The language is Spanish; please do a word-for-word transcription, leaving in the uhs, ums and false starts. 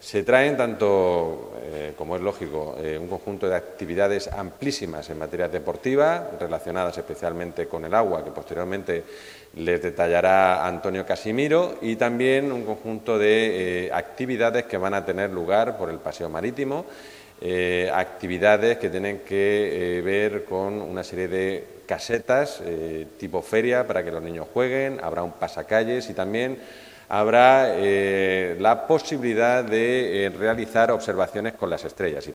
Se traen tanto, eh, como es lógico, eh, un conjunto de actividades amplísimas en materia deportiva, relacionadas especialmente con el agua, que posteriormente les detallará Antonio Casimiro, y también un conjunto de eh, actividades que van a tener lugar por el paseo marítimo, eh, actividades que tienen que eh, ver con una serie de casetas eh, tipo feria para que los niños jueguen, habrá un pasacalles y también habrá eh, la posibilidad de eh, realizar observaciones con las estrellas.